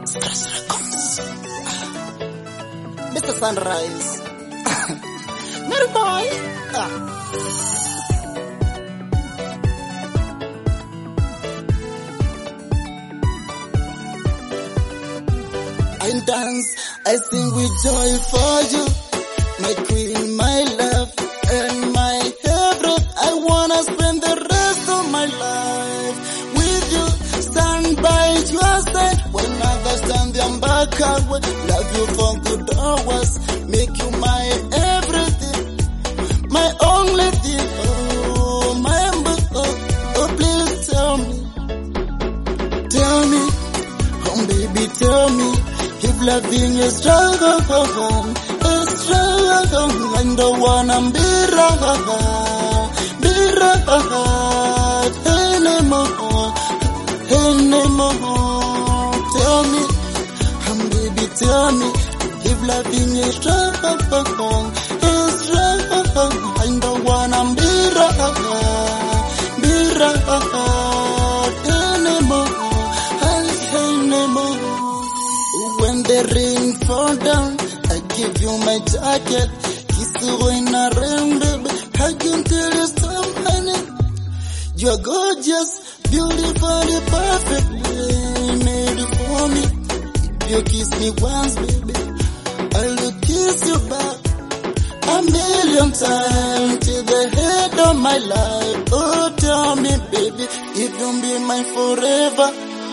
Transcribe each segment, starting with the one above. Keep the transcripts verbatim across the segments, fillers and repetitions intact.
Scratch Records. Mister Sunrise. Mary boy. Ah. I dance, I sing with joy for you, my queen, my love, and my favorite. I wanna spend the rest of my life with you, stand by your side when others turn their back away. Love you for good hours, make you my everything, my only thing. Oh, my oh, oh, please tell me, tell me, oh baby, tell me. If loving is struggle, is struggle, I don't wanna be right, be right anymore, anymore. Tell me, um, baby, tell me, if loving is struggle, is struggle, I don't wanna be right, be right anymore, anymore. When the rain fall down, I give you my jacket. Kiss you in a rain, baby. Hug you until you stop, honey. You're gorgeous, beautiful, perfectly made for me. If you kiss me once, baby, I'll kiss you back a million times till the head of my life. Oh, tell me, baby, if you be mine forever.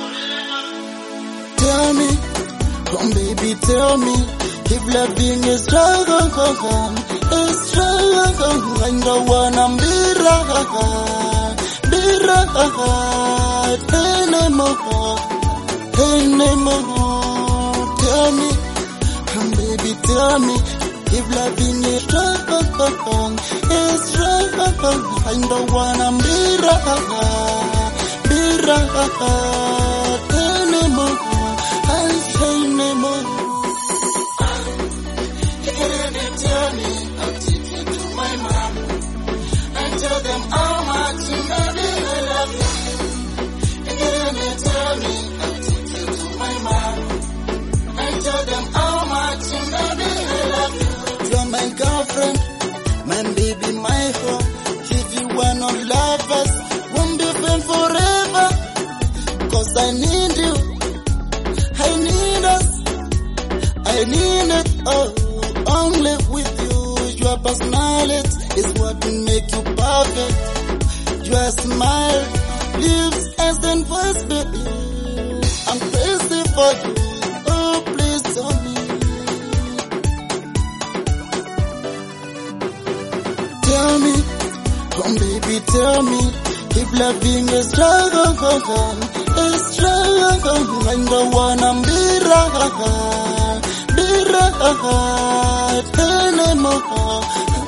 Tell me. Come baby, tell me, if loving is struggle, is struggle, I don't wanna be right, be right anymore, anymore. Tell me, come baby, tell me, if loving is struggle, is struggle, I don't wanna be right, be right anymore. Tell me, I'll take you to my mom and tell them how much you love me, I love you. And then they tell me, I'll take you to my mom and tell them how much you love me, I love you. You're my girlfriend, my baby, my home. If you are not lovers, won't be friends forever. Cause I need you, I need us, I need it, oh. Only with you, your personality is what will make you perfect. Your smile, lips, and voice, baby. I'm crazy for you. Oh, please tell me. Tell me, come baby, tell me. If loving is struggle, is struggle, I don't wanna be right. Be right anymore,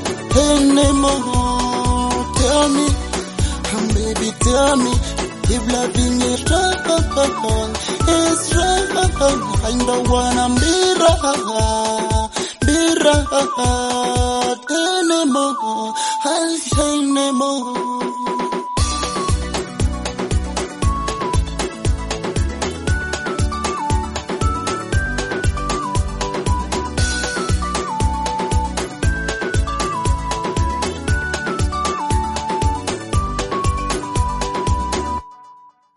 anymore. Tell me, um, baby, tell me, if loving is struggle, is struggle, I don't wanna be right, be right anymore, anymore.